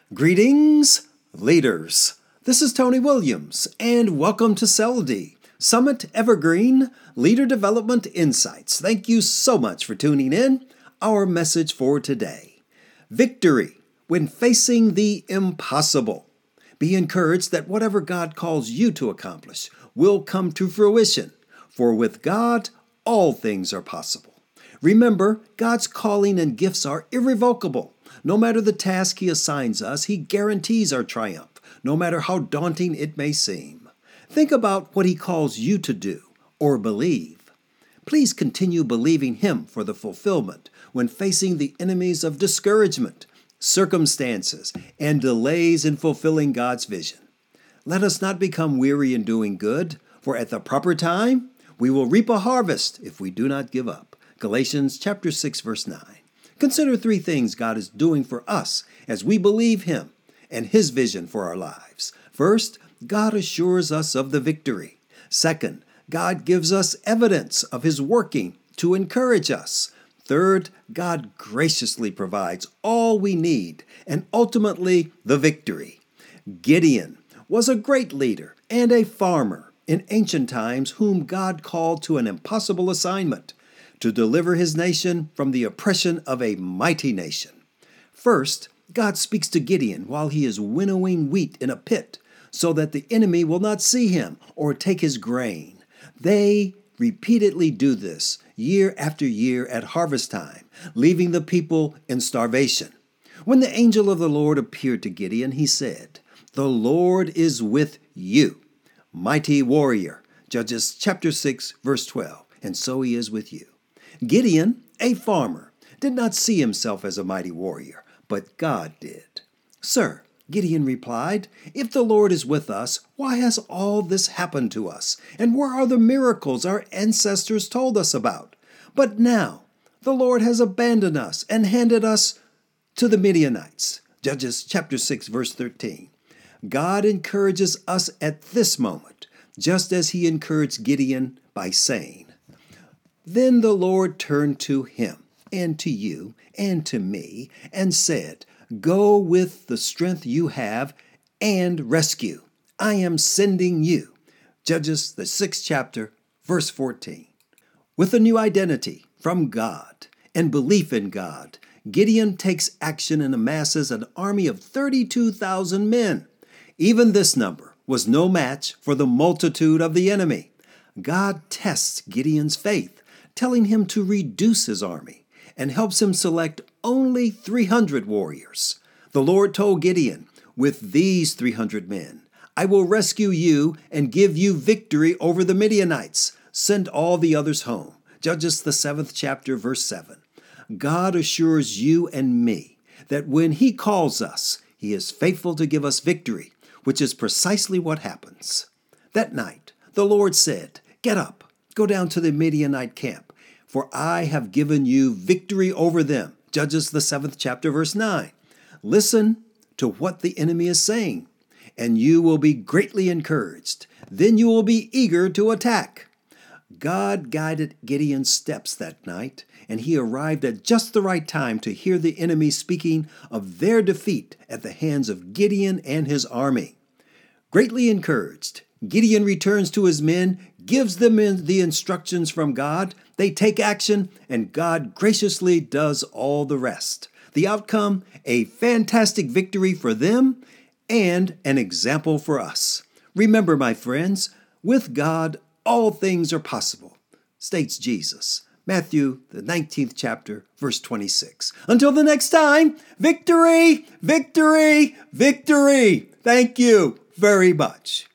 Greetings, leaders. This is Tony Williams, and welcome to CELD, Summit Evergreen Leader Development Insights. Thank you so much for tuning in. Our message for today: victory when facing the impossible. Be encouraged that whatever God calls you to accomplish will come to fruition, for with God, all things are possible. Remember, God's calling and gifts are irrevocable. No matter the task He assigns us, He guarantees our triumph, no matter how daunting it may seem. Think about what He calls you to do or believe. Please continue believing Him for the fulfillment when facing the enemies of discouragement, circumstances, and delays in fulfilling God's vision. Let us not become weary in doing good, for at the proper time we will reap a harvest if we do not give up. Galatians chapter 6, verse 9. Consider 3 things God is doing for us as we believe Him and His vision for our lives. First, God assures us of the victory. Second, God gives us evidence of His working to encourage us. Third, God graciously provides all we need and ultimately the victory. Gideon was a great leader and a farmer in ancient times whom God called to an impossible assignment: to deliver his nation from the oppression of a mighty nation. First, God speaks to Gideon while he is winnowing wheat in a pit so that the enemy will not see him or take his grain. They repeatedly do this year after year at harvest time, leaving the people in starvation. When the angel of the Lord appeared to Gideon, he said, "The Lord is with you, mighty warrior." Judges chapter 6, verse 12. And so He is with you. Gideon, a farmer, did not see himself as a mighty warrior, but God did. "Sir," Gideon replied, "if the Lord is with us, why has all this happened to us? And where are the miracles our ancestors told us about? But now the Lord has abandoned us and handed us to the Midianites." Judges chapter 6, verse 13. God encourages us at this moment, just as He encouraged Gideon by saying, "Then the Lord turned to him and to you and to me and said, 'Go with the strength you have and rescue. I am sending you.'" Judges, the 6th chapter, verse 14. With a new identity from God and belief in God, Gideon takes action and amasses an army of 32,000 men. Even this number was no match for the multitude of the enemy. God tests Gideon's faith, telling him to reduce his army, and helps him select only 300 warriors. The Lord told Gideon, "With these 300 men, I will rescue you and give you victory over the Midianites. Send all the others home." Judges, the 7th chapter, verse 7. God assures you and me that when He calls us, He is faithful to give us victory, which is precisely what happens. That night, the Lord said, "Get up, go down to the Midianite camp, for I have given you victory over them." Judges, the 7th chapter, verse 9. Listen to what the enemy is saying, and you will be greatly encouraged. Then you will be eager to attack. God guided Gideon's steps that night, and he arrived at just the right time to hear the enemy speaking of their defeat at the hands of Gideon and his army. Greatly encouraged, Gideon returns to his men, gives them the instructions from God. They take action, and God graciously does all the rest. The outcome, a fantastic victory for them and an example for us. Remember, my friends, with God, all things are possible, states Jesus. Matthew, the 19th chapter, verse 26. Until the next time, victory, victory, victory. Thank you very much.